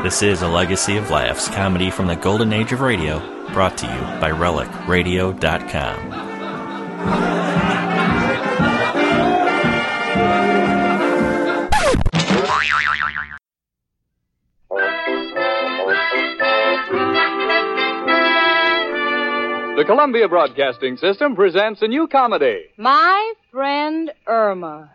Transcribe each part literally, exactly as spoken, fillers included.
This is a legacy of laughs, comedy from the golden age of radio, brought to you by relic radio dot com. The Columbia Broadcasting System presents a new comedy. My Friend Irma.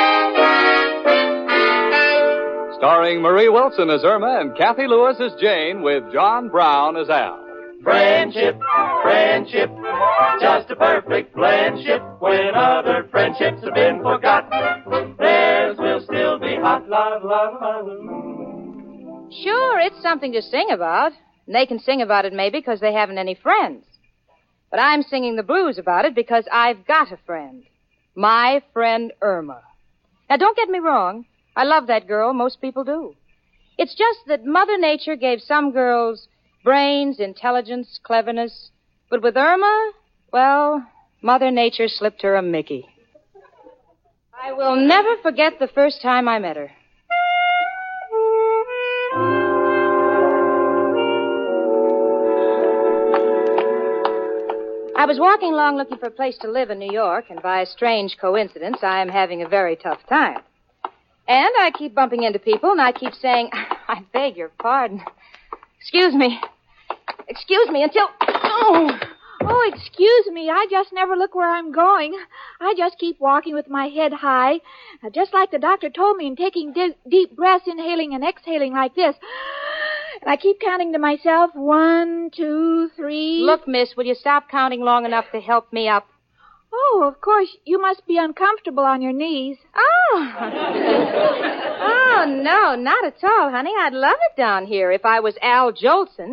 Starring Marie Wilson as Irma and Kathy Lewis as Jane, with John Brown as Al. Friendship, friendship, just a perfect friendship. When other friendships have been forgot, theirs will still be hot. La, la, la, la. Sure, it's something to sing about. And they can sing about it maybe because they haven't any friends. But I'm singing the blues about it because I've got a friend. My friend Irma. Now, don't get me wrong. I love that girl. Most people do. It's just that Mother Nature gave some girls brains, intelligence, cleverness. But with Irma, well, Mother Nature slipped her a Mickey. I will never forget the first time I met her. I was walking along looking for a place to live in New York, and by a strange coincidence, I am having a very tough time. And I keep bumping into people, and I keep saying, I beg your pardon. Excuse me. Excuse me until... Oh, oh, excuse me. I just never look where I'm going. I just keep walking with my head high, uh, just like the doctor told me, and taking di- deep breaths, inhaling and exhaling like this. And I keep counting to myself, one, two, three... Look, miss, will you stop counting long enough to help me up? Oh, of course, you must be uncomfortable on your knees. Oh. Oh, no, not at all, honey. I'd love it down here if I was Al Jolson.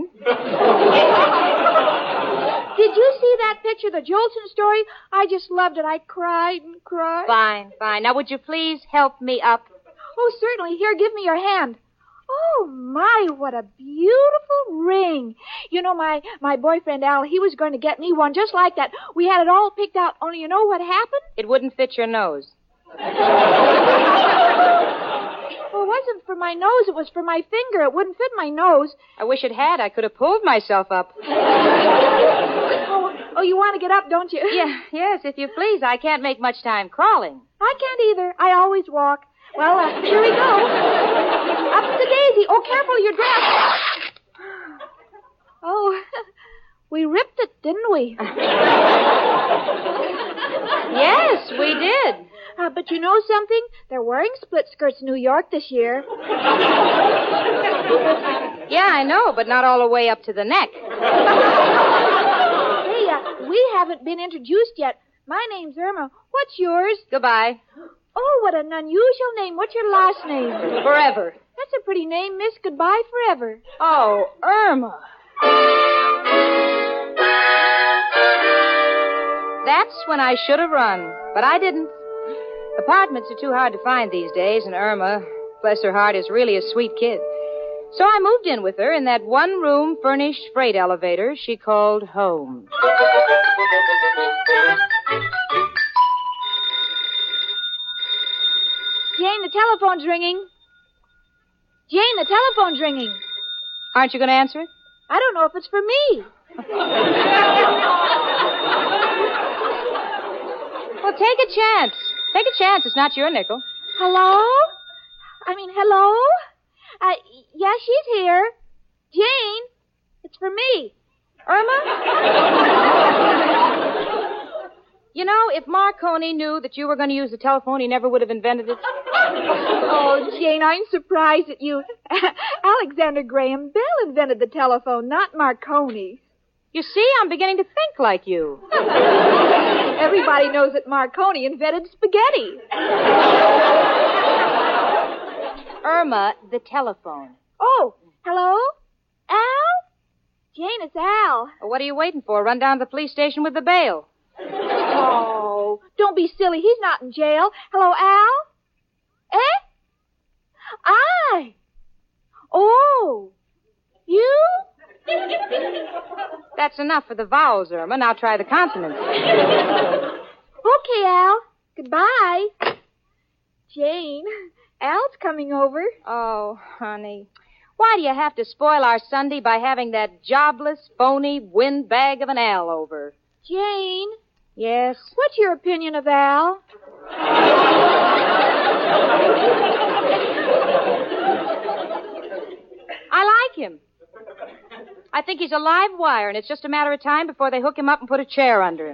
Did you see that picture, the Jolson story? I just loved it. I cried and cried. Fine, fine. Now, would you please help me up? Oh, certainly. Here, give me your hand. Oh, my, what a beautiful ring. You know, my, my boyfriend, Al, he was going to get me one just like that. We had it all picked out, only you know what happened? It wouldn't fit your nose. Well, it wasn't for my nose. It was for my finger. It wouldn't fit my nose. I wish it had. I could have pulled myself up. oh, oh, you want to get up, don't you? Yeah, yes, if you please. I can't make much time crawling. I can't either. I always walk. Well, uh, here we go. Up the daisy. Oh, careful, your dress. Oh, we ripped it, didn't we? Yes, we did. Uh, but you know something? They're wearing split skirts in New York this year. Yeah, I know, but not all the way up to the neck. Hey, uh, we haven't been introduced yet. My name's Irma. What's yours? Goodbye. Oh, what an unusual name. What's your last name? Forever. That's a pretty name, miss. Goodbye forever. Oh, Irma. That's when I should have run, but I didn't. Apartments are too hard to find these days, and Irma, bless her heart, is really a sweet kid. So I moved in with her in that one-room furnished freight elevator she called home. Jane, the telephone's ringing. Jane, the telephone's ringing. Aren't you going to answer it? I don't know if it's for me. Well, take a chance. Take a chance. It's not your nickel. Hello? I mean, hello? Uh, yeah, she's here. Jane, it's for me. Irma? You know, if Marconi knew that you were going to use the telephone, he never would have invented it. Oh, Jane, I'm surprised at you. Alexander Graham Bell invented the telephone, not Marconi. You see, I'm beginning to think like you. Everybody knows that Marconi invented spaghetti. Irma, the telephone. Oh, hello? Al? Jane, it's Al. Well, what are you waiting for? Run down to the police station with the bail. Oh, don't be silly. He's not in jail. Hello, Al? Eh? I. Oh. You? That's enough for the vowels, Irma. Now try the consonants. Okay, Al. Goodbye. Jane, Al's coming over. Oh, honey. Why do you have to spoil our Sunday by having that jobless, phony windbag of an Al over? Jane? Yes? What's your opinion of Al? I like him. I think he's a live wire, and it's just a matter of time before they hook him up and put a chair under him.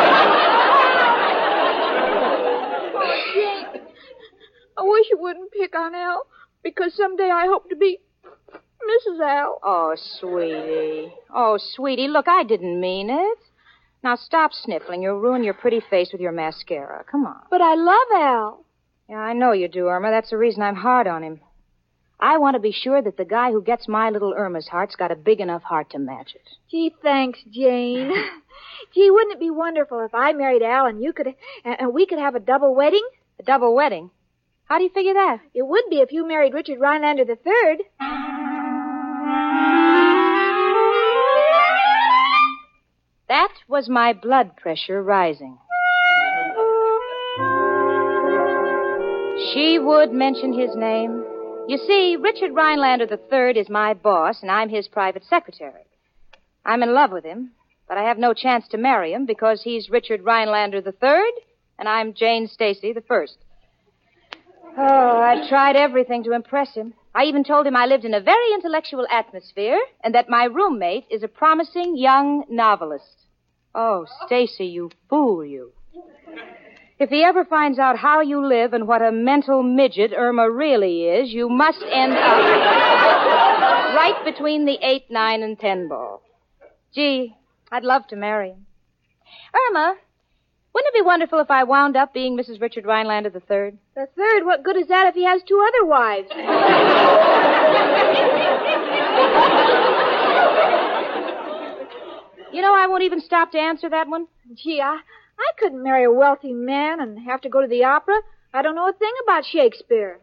Oh, Jane, I wish you wouldn't pick on Al, because someday I hope to be Missus Al. Oh, sweetie. Oh, sweetie, look, I didn't mean it. Now stop sniffling. You'll ruin your pretty face with your mascara. Come on. But I love Al. Yeah, I know you do, Irma. That's the reason I'm hard on him. I want to be sure that the guy who gets my little Irma's heart's got a big enough heart to match it. Gee, thanks, Jane. Gee, wouldn't it be wonderful if I married Al and you could, and we could have a double wedding? A double wedding? How do you figure that? It would be if you married Richard Rhinelander the Third. That was my blood pressure rising. She would mention his name. You see, Richard Rhinelander the Third is my boss, and I'm his private secretary. I'm in love with him, but I have no chance to marry him because he's Richard Rhinelander the Third, and I'm Jane Stacy the First. Oh, I tried everything to impress him. I even told him I lived in a very intellectual atmosphere and that my roommate is a promising young novelist. Oh, Stacy, you fool, you. If he ever finds out how you live and what a mental midget Irma really is, you must end up right between the eight, nine, and ten ball. Gee, I'd love to marry him. Irma, wouldn't it be wonderful if I wound up being Missus Richard Rhinelander the Third? The Third? What good is that if he has two other wives? You know, I won't even stop to answer that one. Gee, I, I couldn't marry a wealthy man and have to go to the opera. I don't know a thing about Shakespeare.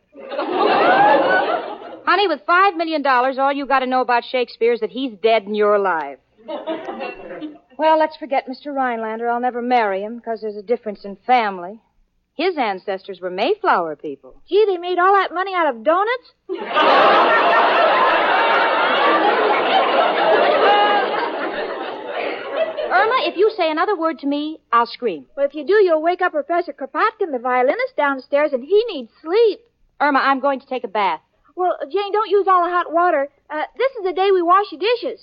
Honey, with five million dollars, all you got to know about Shakespeare is that he's dead and you're alive. Well, let's forget Mister Rhinelander. I'll never marry him because there's a difference in family. His ancestors were Mayflower people. Gee, they made all that money out of donuts? Irma, if you say another word to me, I'll scream. Well, if you do, you'll wake up Professor Kropotkin, the violinist, downstairs, and he needs sleep. Irma, I'm going to take a bath. Well, Jane, don't use all the hot water. Uh, this is the day we wash the dishes.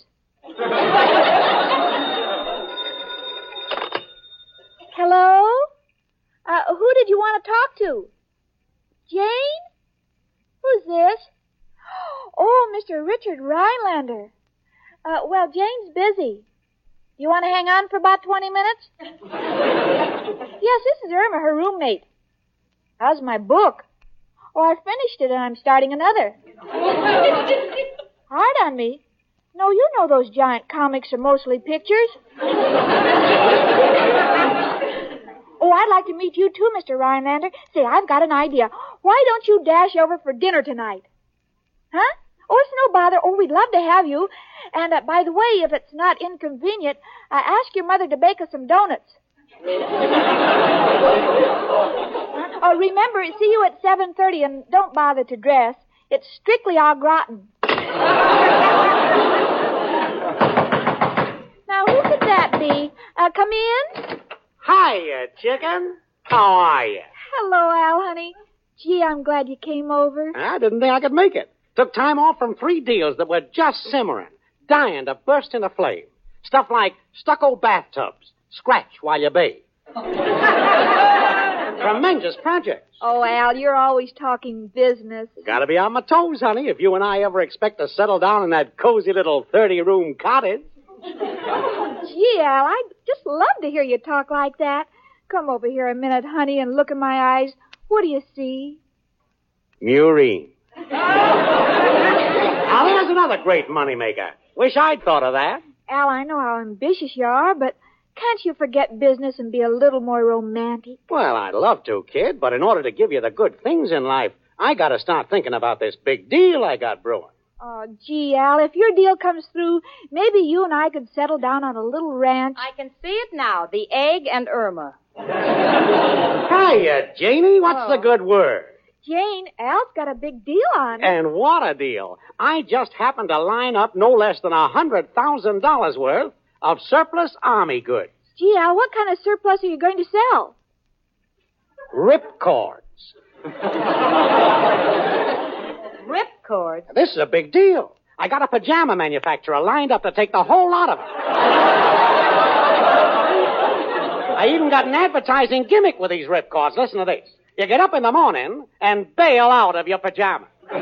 Hello? Uh, who did you want to talk to? Jane? Who's this? Oh, Mister Richard Rhinelander. Uh, well, Jane's busy. You want to hang on for about twenty minutes? Yes, this is Irma, her roommate. How's my book? Oh, I finished it and I'm starting another. Hard on me? No, you know those giant comics are mostly pictures. Oh, I'd like to meet you too, Mister Rhinelander. Say, I've got an idea. Why don't you dash over for dinner tonight? Huh? Oh, it's no bother. Oh, we'd love to have you. And, uh, by the way, if it's not inconvenient, uh, ask your mother to bake us some donuts. Oh, remember, see you at seven thirty, and don't bother to dress. It's strictly au gratin. Now, who could that be? Uh, come in. Hiya, chicken. How are you? Hello, Al, honey. Gee, I'm glad you came over. I didn't think I could make it. Took time off from three deals that were just simmering, dying to burst into flame. Stuff like stucco bathtubs, scratch while you bathe. Tremendous projects. Oh, Al, you're always talking business. Gotta be on my toes, honey, if you and I ever expect to settle down in that cozy little thirty-room cottage. Gee, Al, I'd just love to hear you talk like that. Come over here a minute, honey, and look in my eyes. What do you see? Murine. Now, there's another great moneymaker. Wish I'd thought of that. Al, I know how ambitious you are, but can't you forget business and be a little more romantic? Well, I'd love to, kid, but in order to give you the good things in life, I gotta start thinking about this big deal I got brewing. Oh, gee, Al, if your deal comes through, maybe you and I could settle down on a little ranch. I can see it now, the egg and Irma. Hiya, Janie. What's Oh. the good word? Jane, Al's got a big deal on. And what a deal. I just happened to line up no less than a one hundred thousand dollars worth of surplus Army goods. Gee, Al, what kind of surplus are you going to sell? Ripcords. Ripcords? This is a big deal. I got a pajama manufacturer lined up to take the whole lot of them. I even got an advertising gimmick with these ripcords. Listen to this. You get up in the morning and bail out of your pajamas. You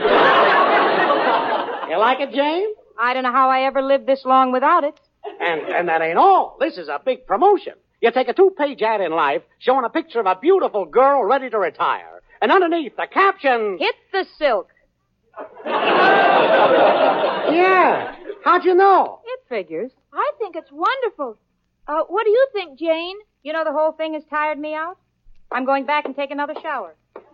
like it, Jane? I don't know how I ever lived this long without it. And and that ain't all. This is a big promotion. You take a two-page ad in Life showing a picture of a beautiful girl ready to retire. And underneath, the caption... Hit the silk. Yeah. How'd you know? It figures. I think it's wonderful. Uh, what do you think, Jane? You know the whole thing has tired me out. I'm going back and take another shower.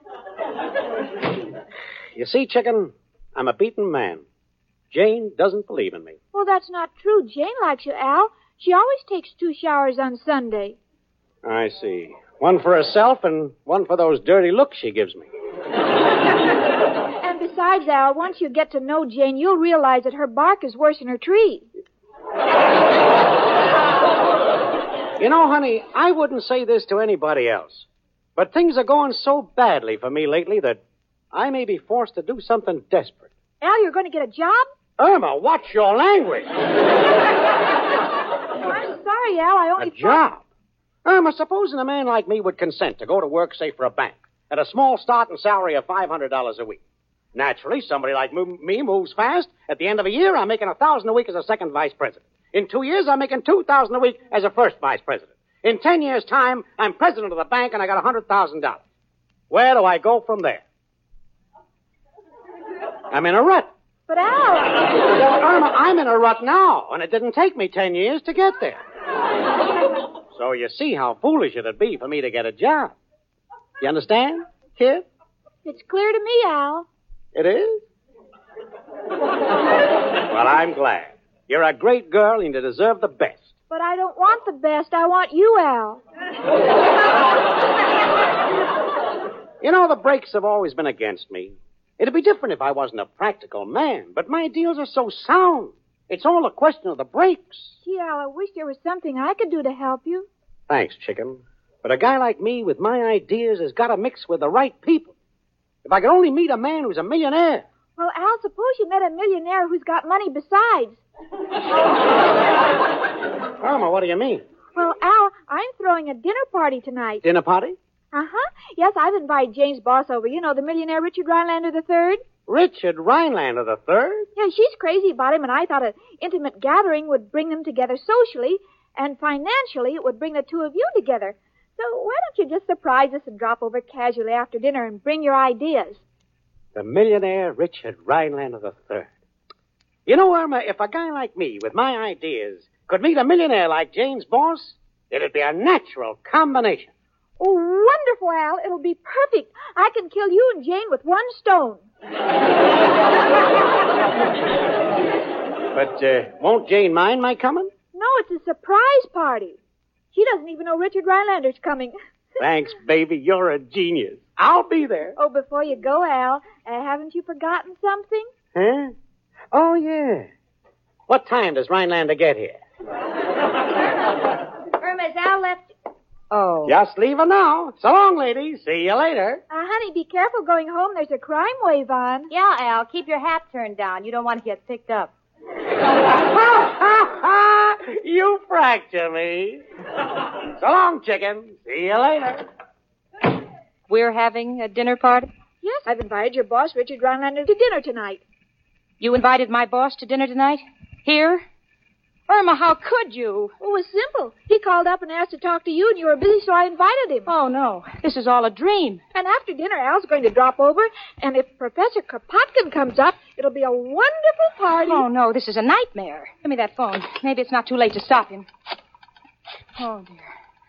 You see, Chicken, I'm a beaten man. Jane doesn't believe in me. Well, that's not true. Jane likes you, Al. She always takes two showers on Sunday. I see. One for herself and one for those dirty looks she gives me. And besides, Al, once you get to know Jane, you'll realize that her bark is worse than her tree. You know, honey, I wouldn't say this to anybody else. But things are going so badly for me lately that I may be forced to do something desperate. Al, you're going to get a job? Irma, watch your language. I'm sorry, Al. I only A job? Irma, supposing a man like me would consent to go to work, say, for a bank, at a small starting salary of five hundred dollars a week. Naturally, somebody like me moves fast. At the end of a year, I'm making one thousand dollars a week as a second vice president. In two years, I'm making two thousand dollars a week as a first vice president. In ten years' time, I'm president of the bank and I got one hundred thousand dollars. Where do I go from there? I'm in a rut. But, Al... Irma, I'm in a rut now, and it didn't take me ten years to get there. So you see how foolish it'd be for me to get a job. You understand, kid? It's clear to me, Al. It is? Well, I'm glad. You're a great girl and you deserve the best. But I don't want the best. I want you, Al. You know, the brakes have always been against me. It'd be different if I wasn't a practical man, but my deals are so sound. It's all a question of the brakes. Gee, Al, I wish there was something I could do to help you. Thanks, Chicken. But a guy like me with my ideas has got to mix with the right people. If I could only meet a man who's a millionaire. Well, Al, suppose you met a millionaire who's got money besides. Irma, what do you mean? Well, Al, I'm throwing a dinner party tonight. Dinner party? Uh-huh. Yes, I've invited Jane's boss over. You know, the millionaire Richard Rhinelander the Third. Richard Rhinelander the Third? Yeah, she's crazy about him, and I thought an intimate gathering would bring them together socially, and financially it would bring the two of you together. So why don't you just surprise us and drop over casually after dinner and bring your ideas? The millionaire Richard Rhinelander the Third. You know, Irma, if a guy like me with my ideas could meet a millionaire like Jane's boss, it'd be a natural combination. Oh, wonderful, Al. It'll be perfect. I can kill you and Jane with one stone. But uh, won't Jane mind my coming? No, it's a surprise party. She doesn't even know Richard Rhinelander's coming. Thanks, baby. You're a genius. I'll be there. Oh, before you go, Al, uh, haven't you forgotten something? Huh? Oh, yeah. What time does Rhinelander get here? Irma, has Al left? Oh. Just leave her now. So long, ladies. See you later. Uh, honey, be careful going home. There's a crime wave on. Yeah, Al, keep your hat turned down. You don't want to get picked up. You fracture me. So long, Chicken. See you later. We're having a dinner party? Yes, I've invited your boss, Richard Rhinelander, to dinner tonight. You invited my boss to dinner tonight? Here? Irma, how could you? Well, it was simple. He called up and asked to talk to you, and you were busy, so I invited him. Oh, no. This is all a dream. And after dinner, Al's going to drop over, and if Professor Kropotkin comes up, it'll be a wonderful party. Oh, no, this is a nightmare. Give me that phone. Maybe it's not too late to stop him. Oh, dear.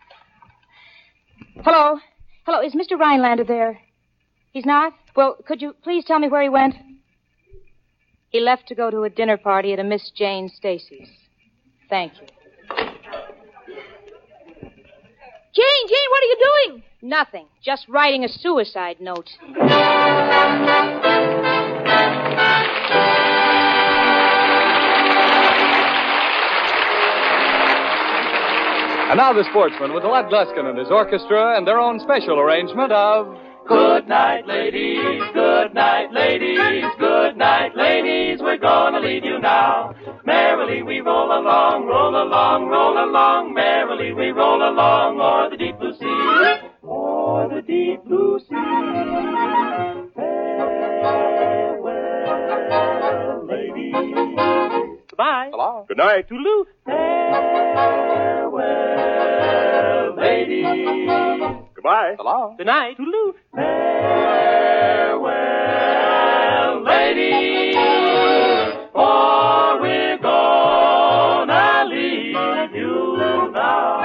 Hello? Hello, is Mister Rhinelander there? He's not? Well, could you please tell me where he went? He left to go to a dinner party at a Miss Jane Stacy's. Thank you. Jane, Jane, what are you doing? Nothing. Just writing a suicide note. And now the Sportsman with Lud Gluskin and his orchestra and their own special arrangement of... Good night, ladies, good night, ladies, good night, ladies, we're gonna leave you now. Merrily we roll along, roll along, roll along, merrily we roll along, o'er the deep blue sea, o'er the deep blue sea. Farewell, ladies. Goodbye. Hello. Good night, toodaloo. Farewell, ladies. Goodbye. Hello. Good night, toodaloo. Farewell, ladies, for we're gonna leave you now.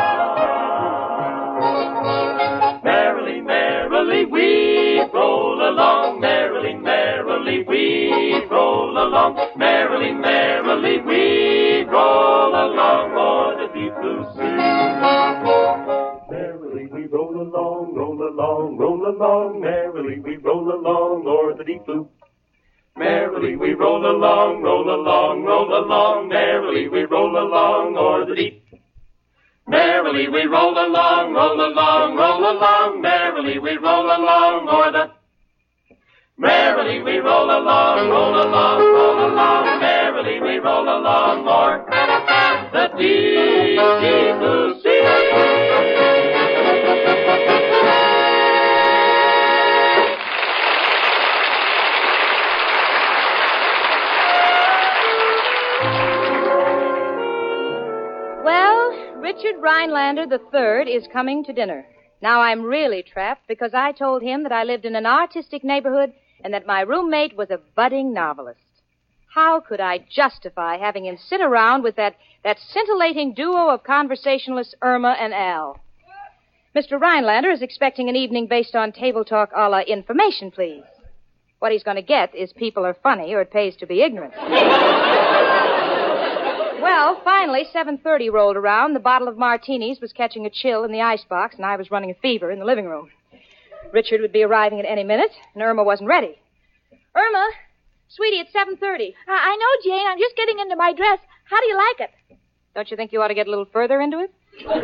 Merrily, merrily we roll along, merrily, merrily we roll along, merrily, merrily we roll along o'er the deep blue sea. Merrily we roll along, roll along, roll along, merrily we roll along o'er the deep blue. Merrily we roll along, roll along, roll along, merrily we roll along o'er the deep. Merrily we roll along, roll along, roll along, merrily we roll along o'er the. Merrily we roll along, roll along, roll along, merrily we roll along o'er the deep, deep blue sea. Well, Richard Rhinelander the third is coming to dinner. Now I'm really trapped because I told him that I lived in an artistic neighborhood and that my roommate was a budding novelist. How could I justify having him sit around with that, that scintillating duo of conversationalists, Irma and Al? Mister Rhinelander is expecting an evening based on table talk a la Information, Please. What he's going to get is People Are Funny or It Pays to Be Ignorant. Well, finally, seven thirty rolled around. The bottle of martinis was catching a chill in the icebox, and I was running a fever in the living room. Richard would be arriving at any minute, and Irma wasn't ready. Irma, sweetie, it's seven thirty. I, I know, Jane. I'm just getting into my dress. How do you like it? Don't you think you ought to get a little further into it?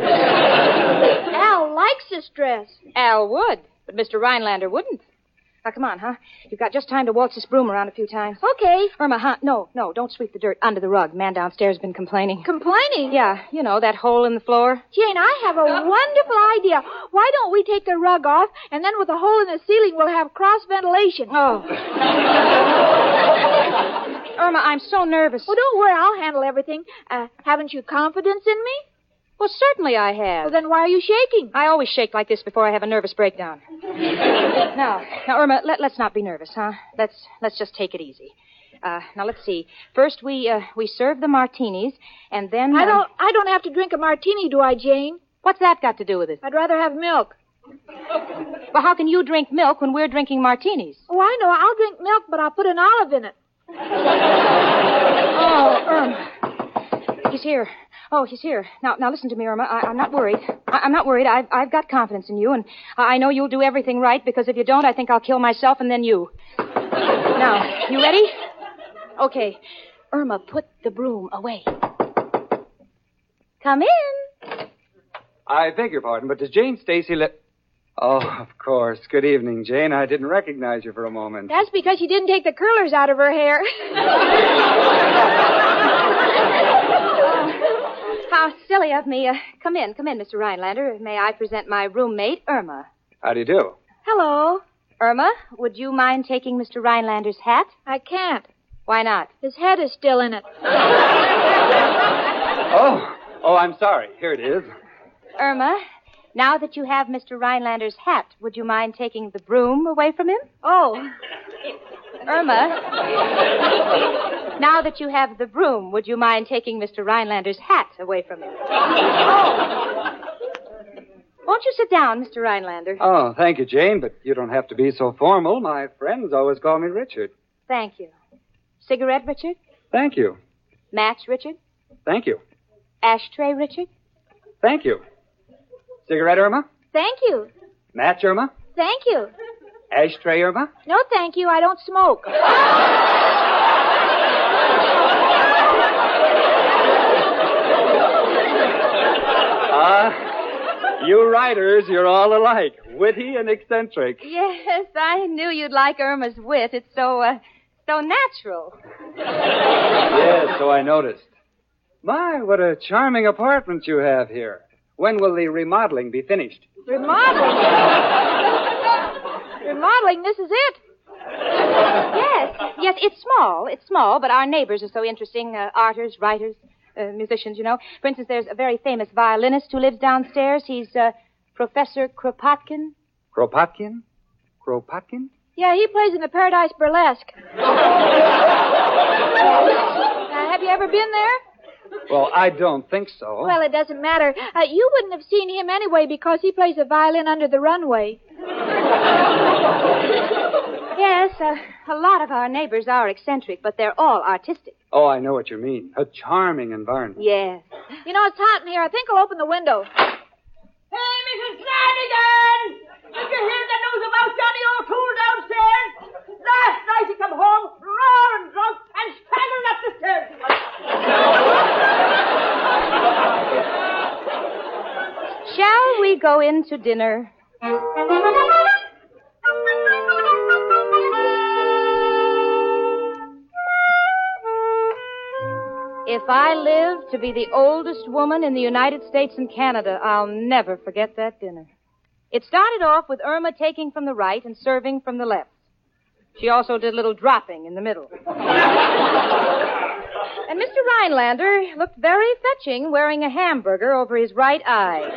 Al likes this dress. Al would, but Mister Rhinelander wouldn't. Now, come on, huh? You've got just time to waltz this broom around a few times. Okay. Irma, huh? No, no, don't sweep the dirt under the rug. Man downstairs has been complaining. Complaining? Yeah, you know, that hole in the floor. Jane, I have a wonderful idea. Why don't we take the rug off, and then with a hole in the ceiling, we'll have cross ventilation. Oh. Irma, I'm so nervous. Well, don't worry. I'll handle everything. Uh, haven't you confidence in me? Well, certainly I have. Well, then why are you shaking? I always shake like this before I have a nervous breakdown. now, now, Irma, let, let's not be nervous, huh? Let's let's just take it easy. Uh, now, let's see. First, we uh, we serve the martinis, and then... I uh, don't I don't have to drink a martini, do I, Jane? What's that got to do with it? I'd rather have milk. Well, how can you drink milk when we're drinking martinis? Oh, I know. I'll drink milk, but I'll put an olive in it. Oh, Irma. He's here. Oh, he's here. Now, now listen to me, Irma. I, I'm not worried. I, I'm not worried. I've, I've got confidence in you, and I know you'll do everything right, because if you don't, I think I'll kill myself and then you. Now, you ready? Okay. Irma, put the broom away. Come in. I beg your pardon, but does Jane Stacy let... Oh, of course. Good evening, Jane. I didn't recognize you for a moment. That's because she didn't take the curlers out of her hair. How silly of me. Uh, come in, come in, Mister Rhinelander. May I present my roommate, Irma? How do you do? Hello. Irma, would you mind taking Mister Rhinelander's hat? I can't. Why not? His head is still in it. Oh, oh, I'm sorry. Here it is. Irma, now that you have Mister Rhinelander's hat, would you mind taking the broom away from him? Oh. Irma, now that you have the broom, would you mind taking Mister Rhinelander's hat away from him? Oh. Won't you sit down, Mister Rhinelander? Oh, thank you, Jane, but you don't have to be so formal. My friends always call me Richard. Thank you. Cigarette, Richard? Thank you. Match, Richard? Thank you. Ashtray, Richard? Thank you. Cigarette, Irma? Thank you. Match, Irma? Thank you. Ashtray, Irma? No, thank you. I don't smoke. Ah, you writers, you're all alike. Witty and eccentric. Yes, I knew you'd like Irma's wit. It's so, uh, so natural. Yes, so I noticed. My, what a charming apartment you have here. When will the remodeling be finished? Remodeling? Remodeling, this is it. Yes, yes, it's small. It's small, but our neighbors are so interesting. Uh, artists, writers, uh, musicians, you know. For instance, there's a very famous violinist who lives downstairs. He's uh, Professor Kropotkin. Kropotkin? Kropotkin? Yeah, he plays in the Paradise Burlesque. uh, have you ever been there? Well, I don't think so. Well, it doesn't matter. Uh, you wouldn't have seen him anyway because he plays the violin under the runway. Yes, uh, a lot of our neighbors are eccentric, but they're all artistic. Oh, I know what you mean. A charming environment. Yes. You know, it's hot in here. I think I'll open the window. Hey, Missus Flanagan! Did you hear the news about Johnny O'Toole downstairs? Last night he come home roaring drunk and staggering up the stairs. Shall we go in to dinner? If I live to be the oldest woman in the United States and Canada, I'll never forget that dinner. It started off with Irma taking from the right and serving from the left. She also did a little dropping in the middle. And Mister Rhinelander looked very fetching wearing a hamburger over his right eye.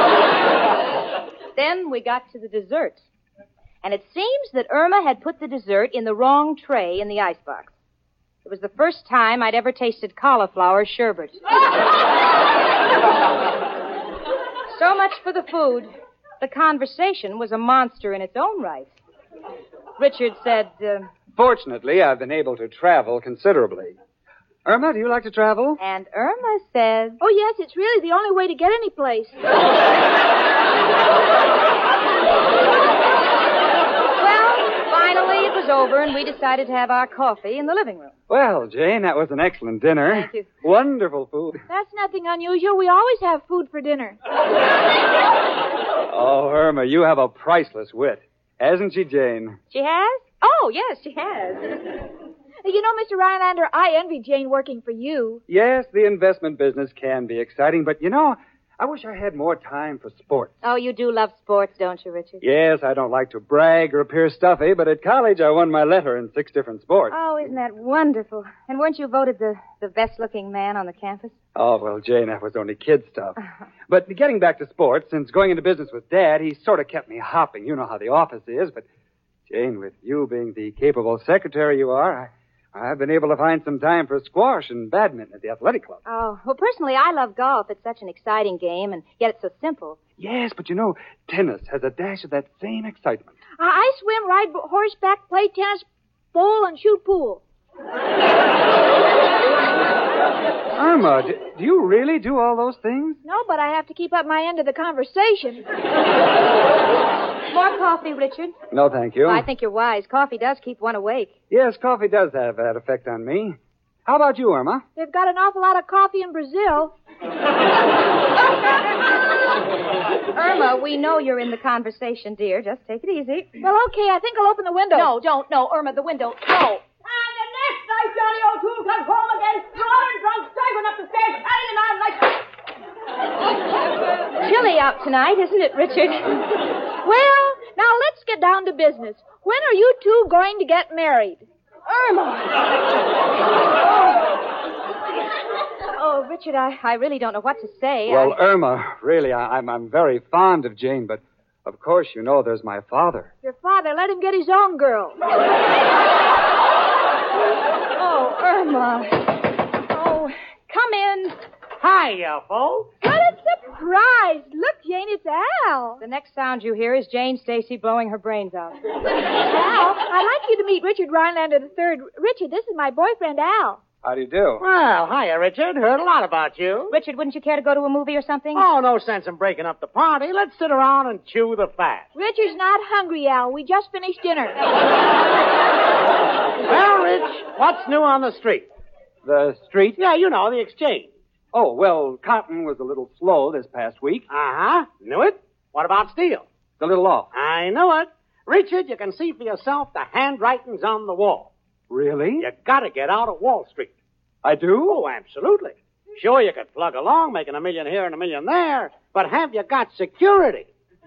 Then we got to the dessert. And it seems that Irma had put the dessert in the wrong tray in the icebox. It was the first time I'd ever tasted cauliflower sherbet. So much for the food. The conversation was a monster in its own right. Richard said, uh, Fortunately, I've been able to travel considerably. Irma, do you like to travel? And Irma said, Oh, yes, it's really the only way to get any place. Well, finally it was over, and we decided to have our coffee in the living room. Well, Jane, that was an excellent dinner. Thank you. Wonderful food. That's nothing unusual. We always have food for dinner. Oh, Irma, you have a priceless wit. Hasn't she, Jane? She has? Oh, yes, she has. You know, Mister Rhinelander, I envy Jane working for you. Yes, the investment business can be exciting, but, you know, I wish I had more time for sports. Oh, you do love sports, don't you, Richard? Yes, I don't like to brag or appear stuffy, but at college I won my letter in six different sports. Oh, isn't that wonderful? And weren't you voted the, the best-looking man on the campus? Oh, well, Jane, that was only kid stuff. But getting back to sports, since going into business with Dad, he sort of kept me hopping. You know how the office is, but, Jane, with you being the capable secretary you are, I... I've been able to find some time for squash and badminton at the athletic club. Oh, well, personally, I love golf. It's such an exciting game, and yet it's so simple. Yes, but you know, tennis has a dash of that same excitement. Uh, I swim, ride horseback, play tennis, bowl, and shoot pool. Irma, do, do you really do all those things? No, but I have to keep up my end of the conversation. More coffee, Richard? No, thank you. Well, I think you're wise. Coffee does keep one awake. Yes, coffee does have that effect on me. How about you, Irma? They've got an awful lot of coffee in Brazil. Irma, we know you're in the conversation, dear. Just take it easy. Well, okay, I think I'll open the window. No, don't. No, Irma, the window. No. And the next night Johnny O'Toole comes home again, roaring drunk, staggering up the stairs, carrying an arm like... Chilly out tonight, isn't it, Richard? Well, now let's get down to business. When are you two going to get married? Irma! Oh, Richard, I, I really don't know what to say. Well, I... Irma, really, I, I'm, I'm very fond of Jane, but of course you know there's my father. Your father, let him get his own girl. Oh, Irma. Oh, come in. Hiya, folks. What a surprise. Look, Jane, it's Al. The next sound you hear is Jane Stacy blowing her brains out. Al, I'd like you to meet Richard Rhinelander the third. Richard, this is my boyfriend, Al. How do you do? Well, hiya, Richard. Heard a lot about you. Richard, wouldn't you care to go to a movie or something? Oh, no sense in breaking up the party. Let's sit around and chew the fat. Richard's not hungry, Al. We just finished dinner. Well, Rich, what's new on the street? The street? Yeah, you know, the exchange. Oh, well, cotton was a little slow this past week. Uh-huh. Knew it. What about steel? It's a little off. I knew it. Richard, you can see for yourself the handwritings on the wall. Really? You gotta get out of Wall Street. I do? Oh, absolutely. Sure, you could plug along, making a million here and a million there, but have you got security?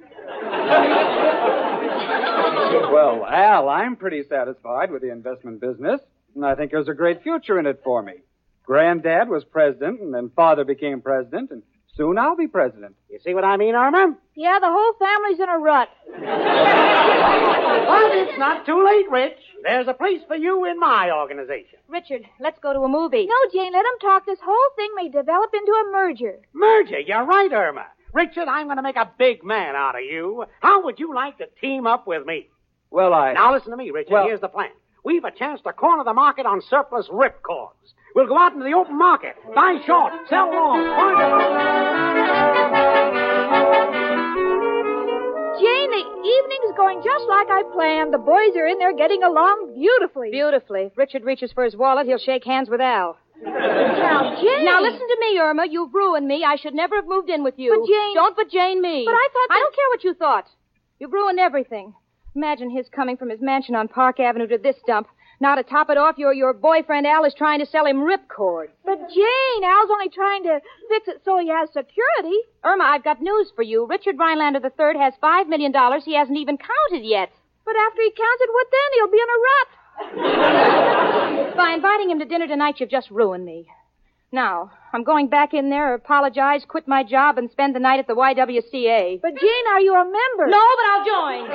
Well, Al, I'm pretty satisfied with the investment business, and I think there's a great future in it for me. Granddad was president, and then Father became president, and soon I'll be president. You see what I mean, Irma? Yeah, the whole family's in a rut. But it's not too late, Rich. There's a place for you in my organization. Richard, let's go to a movie. No, Jane, let him talk. This whole thing may develop into a merger. Merger? You're right, Irma. Richard, I'm going to make a big man out of you. How would you like to team up with me? Well, I... Now, listen to me, Richard. Well... Here's the plan. We've a chance to corner the market on surplus ripcords. We'll go out into the open market, buy short, sell long. Jane, the evening's going just like I planned. The boys are in there getting along beautifully. Beautifully. If Richard reaches for his wallet, he'll shake hands with Al. Now, Jane. Now, listen to me, Irma. You've ruined me. I should never have moved in with you. But, Jane... Don't but Jane me. But I thought that... I don't care what you thought. You've ruined everything. Imagine his coming from his mansion on Park Avenue to this dump. Now, to top it off, your your boyfriend Al is trying to sell him ripcord. But, Jane, Al's only trying to fix it so he has security. Irma, I've got news for you. Richard Rhinelander the third has five million dollars he hasn't even counted yet. But after he counts it, what then? He'll be in a rut. By inviting him to dinner tonight, you've just ruined me. Now, I'm going back in there, apologize, quit my job, and spend the night at the Y W C A. But, Jane, are you a member? No, but I'll join.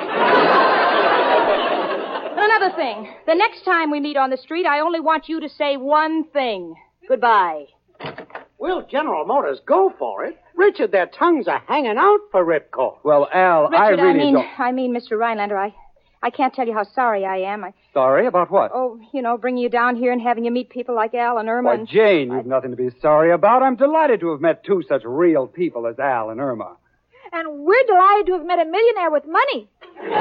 Another thing. The next time we meet on the street, I only want you to say one thing. Goodbye. Will General Motors go for it? Richard, their tongues are hanging out for ripcord. Well, Al, Richard, I really I mean, don't... I mean, Mister Rhinelander, I... I can't tell you how sorry I am. I, Sorry? About what? oh, you know, bringing you down here and having you meet people like Al and Irma. Why, and... Jane, you've nothing to be sorry about. I'm delighted to have met two such real people as Al and Irma. And we're delighted to have met a millionaire with money.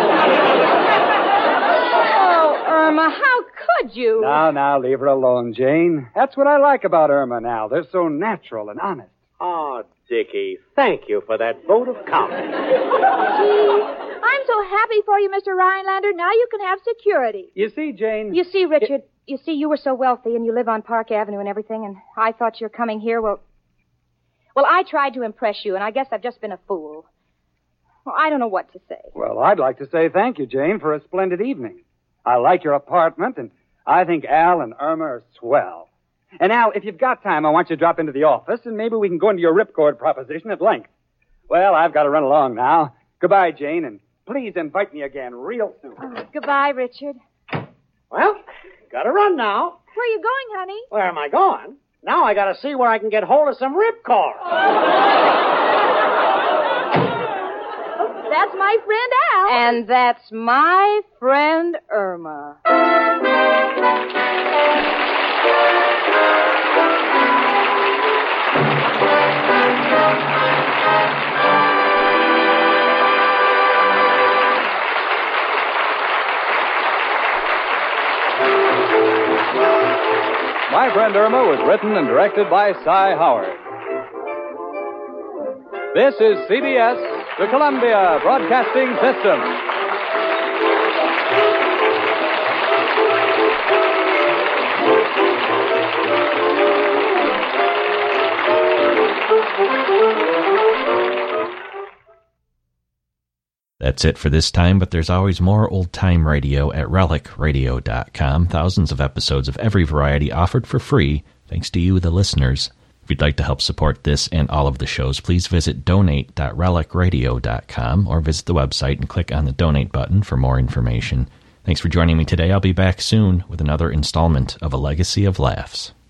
Oh, Irma, how could you? Now, now, leave her alone, Jane. That's what I like about Irma now. They're so natural and honest. Oh, Dickie, thank you for that vote of confidence. Gee, I'm so happy for you, Mister Rhinelander. Now you can have security. You see, Jane... You see, Richard, it... you see, you were so wealthy and you live on Park Avenue and everything, and I thought your coming here, well... Well, I tried to impress you, and I guess I've just been a fool. Well, I don't know what to say. Well, I'd like to say thank you, Jane, for a splendid evening. I like your apartment, and I think Al and Irma are swell. And, Al, if you've got time, I want you to drop into the office, and maybe we can go into your ripcord proposition at length. Well, I've got to run along now. Goodbye, Jane, and please invite me again real soon. Oh, goodbye, Richard. Well, gotta run now. Where are you going, honey? Where am I going? Now I gotta see where I can get hold of some ripcord. That's my friend Al. And that's my friend Irma. My Friend Irma was written and directed by Cy Howard. This is C B S, the Columbia Broadcasting System. That's it for this time, but there's always more old-time radio at relic radio dot com. Thousands of episodes of every variety offered for free, thanks to you, the listeners. If you'd like to help support this and all of the shows, please visit donate dot relic radio dot com or visit the website and click on the donate button for more information. Thanks for joining me today. I'll be back soon with another installment of A Legacy of Laughs.